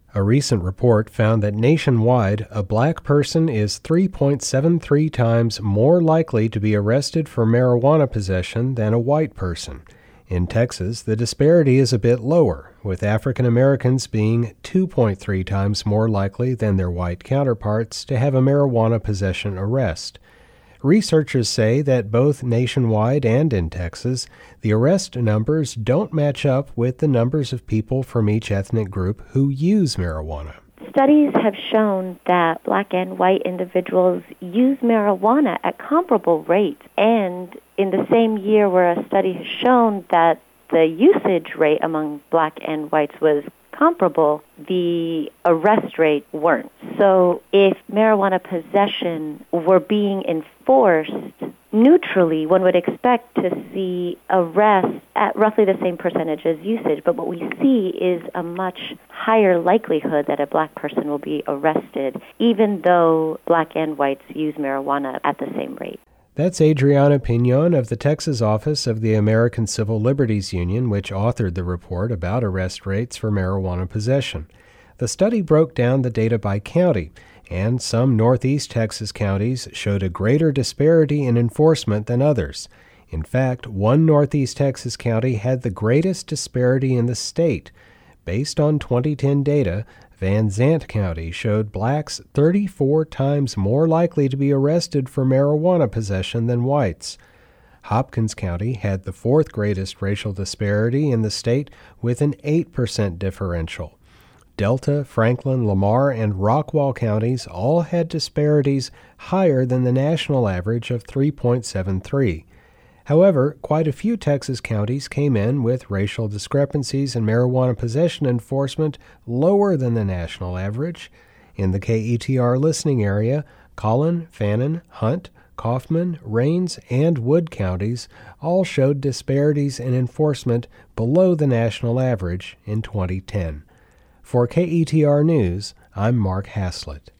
A recent report found that nationwide, a black person is 3.73 times more likely to be arrested for marijuana possession than a white person. In Texas, the disparity is a bit lower, with African Americans being 2.3 times more likely than their white counterparts to have a marijuana possession arrest. Researchers say that both nationwide and in Texas, the arrest numbers don't match up with the numbers of people from each ethnic group who use marijuana. Studies have shown that black and white individuals use marijuana at comparable rates, and in the same year where a study has shown that the usage rate among black and whites was comparable, the arrest rate weren't. So if marijuana possession were being enforced neutrally, one would expect to see arrests at roughly the same percentage as usage, but what we see is a much higher likelihood that a black person will be arrested, even though black and whites use marijuana at the same rate. That's Adriana Pinon of the Texas office of the American Civil Liberties Union, which authored the report about arrest rates for marijuana possession. The study broke down the data by county, and some Northeast Texas counties showed a greater disparity in enforcement than others. In fact, one Northeast Texas county had the greatest disparity in the state. Based on 2010 data, Van Zant County showed blacks 34 times more likely to be arrested for marijuana possession than whites. Hopkins County had the fourth greatest racial disparity in the state with an 8% differential. Delta, Franklin, Lamar, and Rockwall counties all had disparities higher than the national average of 3.73. However, quite a few Texas counties came in with racial discrepancies in marijuana possession enforcement lower than the national average. In the KETR listening area, Collin, Fannin, Hunt, Kaufman, Rains, and Wood counties all showed disparities in enforcement below the national average in 2010. For KETR News, I'm Mark Haslett.